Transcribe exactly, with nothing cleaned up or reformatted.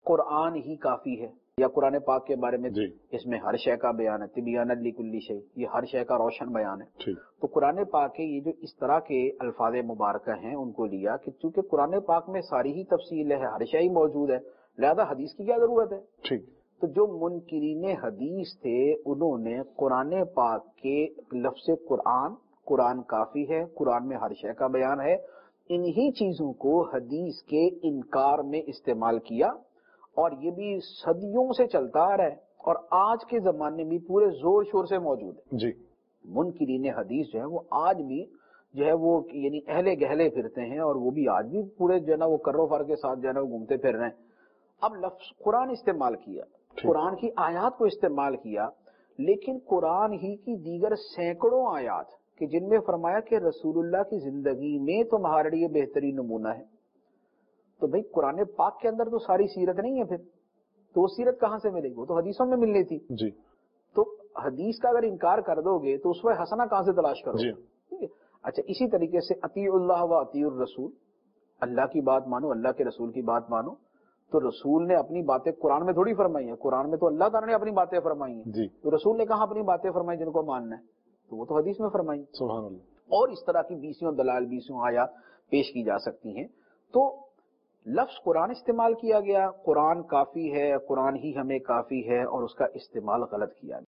قرآن ہی کافی ہے، یا قرآن پاک کے بارے میں جی اس میں ہر شے کا بیان ہے، تبیان لکل شیء، یہ ہر شے کا روشن بیان ہے. ٹھیک. تو قرآن پاک کے یہ جو اس طرح کے الفاظ مبارکہ ہیں ان کو لیا کہ چونکہ قرآن پاک میں ساری ہی تفصیل ہے، ہر شے ہی موجود ہے، لہذا حدیث کی کیا ضرورت ہے. ٹھیک. تو جو منکرین حدیث تھے انہوں نے قرآن پاک کے لفظ قرآن، قرآن کافی ہے، قرآن میں ہر شے کا بیان ہے، انہی چیزوں کو حدیث کے انکار میں استعمال کیا، اور یہ بھی صدیوں سے چلتا آ رہا ہے اور آج کے زمانے میں پورے زور شور سے موجود ہے. جی. منکرین حدیث جو ہے وہ آج بھی جو ہے وہ یعنی اہلے گہلے پھرتے ہیں، اور وہ بھی آج بھی پورے جو ہے نا وہ کرو فر کے ساتھ جو ہے نا وہ گھومتے پھر رہے ہیں. اب لفظ قرآن استعمال کیا، قرآن کی آیات کو استعمال کیا، لیکن قرآن ہی کی دیگر سینکڑوں آیات کہ جن میں فرمایا کہ رسول اللہ کی زندگی میں تمہارے لیے بہترین نمونہ ہے. تو بھئی قرآن پاک کے اندر تو ساری سیرت نہیں ہے، پھر تو وہ سیرت کہاں سے ملے گی؟ وہ تو حدیثوں میں ملنی تھی. جی. تو حدیث کا اگر انکار کر دو گے تو اسوہ حسنہ کہاں سے تلاش کرو گے؟ ٹھیک ہے. اچھا، اسی طریقے سے اطیع اللہ و اطیع الرسول، اللہ کی بات مانو، اللہ کے رسول کی بات مانو. تو رسول نے اپنی باتیں قرآن میں تھوڑی فرمائی ہیں، قرآن میں تو اللہ تعالیٰ نے اپنی باتیں فرمائی ہیں. جی. تو رسول نے کہاں اپنی باتیں فرمائی جن کو ماننا ہے؟ تو وہ تو حدیث میں فرمائی. سبحان اللہ. اور اس طرح کی بیسیوں دلائل، بیسیوں آیات پیش کی جا سکتی ہیں. تو لفظ قرآن استعمال کیا گیا، قرآن کافی ہے، قرآن ہی ہمیں کافی ہے، اور اس کا استعمال غلط کیا گیا.